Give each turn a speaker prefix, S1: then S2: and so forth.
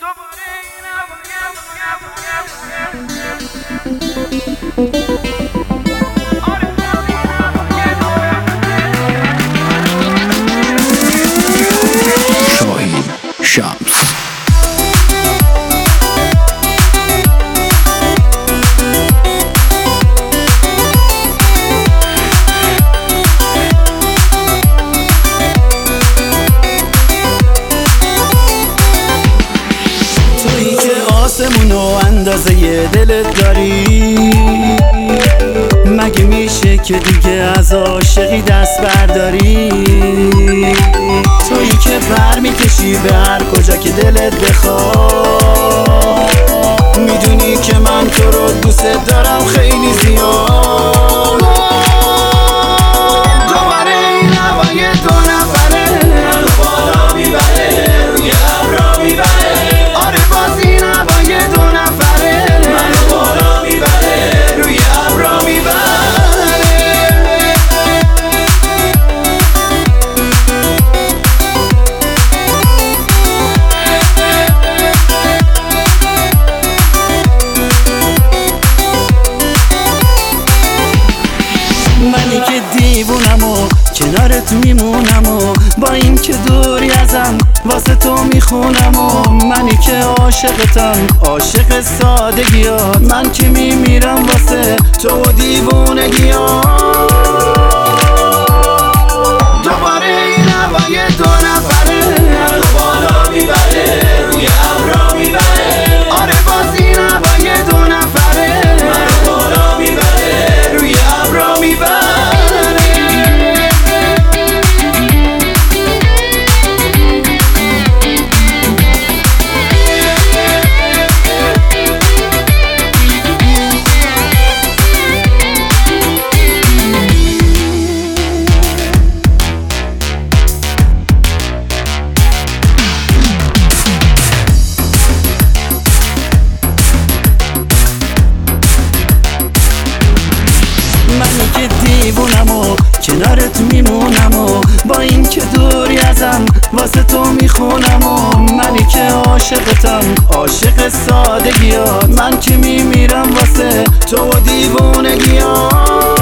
S1: شاهین شمس.
S2: تویی که آسمونو اندازه دلت داری، مگه میشه که دیگه از عاشقی دست برداری؟ تویی که پر میکشی به هر کجا که دلت بخواد، میدونی که من تو رو دوست دارم خیلی زیاد. دوباره این هوای دو نفره منو بالا میبره، روی ابرا میبره. آره باز این هوای دو نفره منو بالا میبره، روی ابرا میبره. منی که دیوونم و کنارت میمونم و با این که دوری ازم واسه تو میخونم و منی که عاشقتم، عاشق سادگیات، من که میمیرم واسه تو و دیوونگیات. دوباره این هوای دو نفره منو بالا میبره، روی ابرا میبره. آره باز این هوای دو نفره منو بالا میبره، روی ابرا میبره. منی که دیوونم و کنارت میمونم و با این که دوری ازم واسه تو میخونم و منی که عاشقتم، عاشق سادگیات، من که میمیرم واسه تو و دیوونگیات.